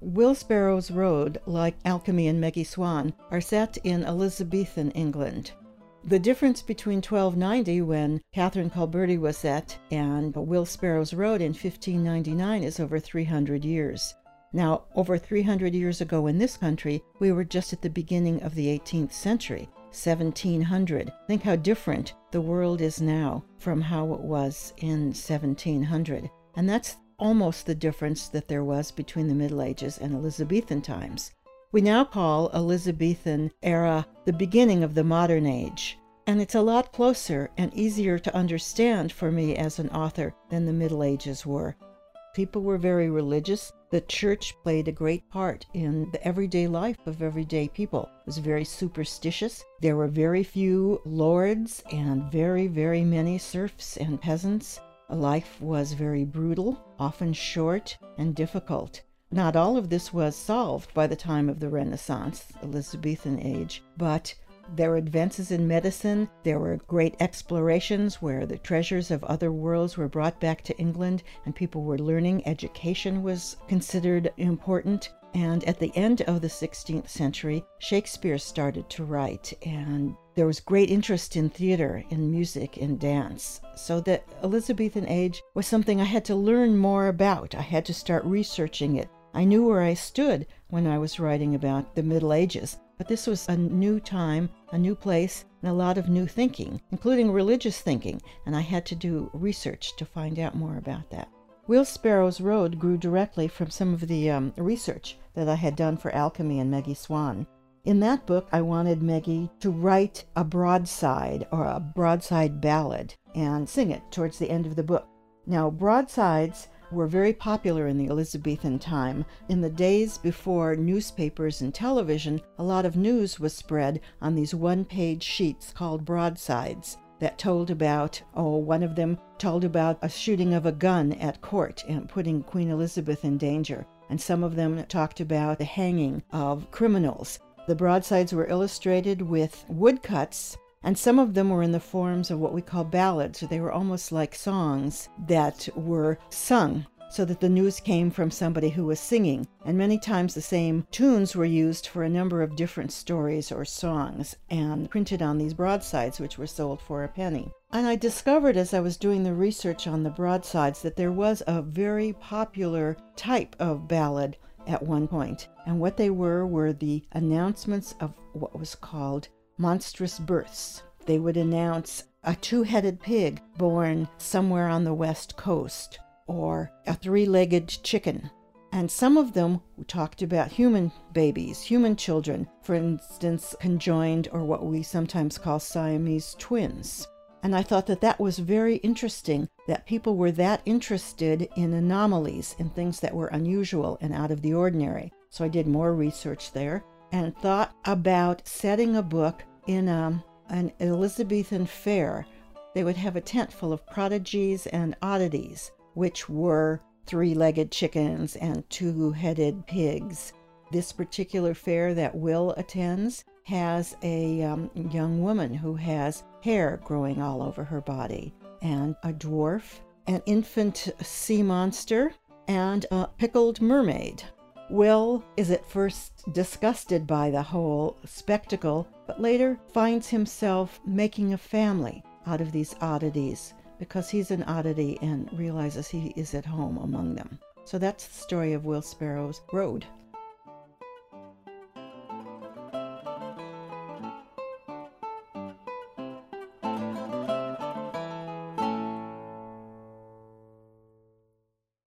Will Sparrow's Road, like Alchemy and Meggie Swan, are set in Elizabethan England. The difference between 1290, when Catherine Colberti was set, and Will Sparrow's Road in 1599 is over 300 years. Now, over 300 years ago in this country, we were just at the beginning of the 18th century, 1700. Think how different the world is now from how it was in 1700. And that's almost the difference that there was between the Middle Ages and Elizabethan times. We now call Elizabethan era the beginning of the modern age, and it's a lot closer and easier to understand for me as an author than the Middle Ages were. People were very religious. The church played a great part in the everyday life of everyday people. It was very superstitious. There were very few lords and very, very many serfs and peasants. Life was very brutal, often short and difficult. Not all of this was solved by the time of the Renaissance, Elizabethan age, but there were advances in medicine. There were great explorations where the treasures of other worlds were brought back to England and people were learning. Education was considered important. And at the end of the 16th century, Shakespeare started to write, and there was great interest in theater, in music, in dance. So the Elizabethan age was something I had to learn more about. I had to start researching it. I knew where I stood when I was writing about the Middle Ages, but this was a new time, a new place, and a lot of new thinking, including religious thinking, and I had to do research to find out more about that. Will Sparrow's Road grew directly from some of the research that I had done for Alchemy and Meggie Swan. In that book, I wanted Meggie to write a broadside or a broadside ballad and sing it towards the end of the book. Now, broadsides were very popular in the Elizabethan time. In the days before newspapers and television, a lot of news was spread on these one-page sheets called broadsides that told about, one of them told about a shooting of a gun at court and putting Queen Elizabeth in danger. And some of them talked about the hanging of criminals. The broadsides were illustrated with woodcuts, and some of them were in the forms of what we call ballads. They were almost like songs that were sung so that the news came from somebody who was singing. And many times the same tunes were used for a number of different stories or songs and printed on these broadsides, which were sold for a penny. And I discovered as I was doing the research on the broadsides that there was a very popular type of ballad at one point. And what they were the announcements of what was called monstrous births. They would announce a two-headed pig born somewhere on the West Coast, or a three-legged chicken. And some of them talked about human babies, human children, for instance, conjoined, or what we sometimes call Siamese twins. And I thought that that was very interesting, that people were that interested in anomalies, in things that were unusual and out of the ordinary. So I did more research there and thought about setting a book in an Elizabethan fair. They would have a tent full of prodigies and oddities, which were three-legged chickens and two-headed pigs. This particular fair that Will attends has a young woman who has hair growing all over her body, and a dwarf, an infant sea monster, and a pickled mermaid. Will is at first disgusted by the whole spectacle, but later finds himself making a family out of these oddities because he's an oddity and realizes he is at home among them. So that's the story of Will Sparrow's Road.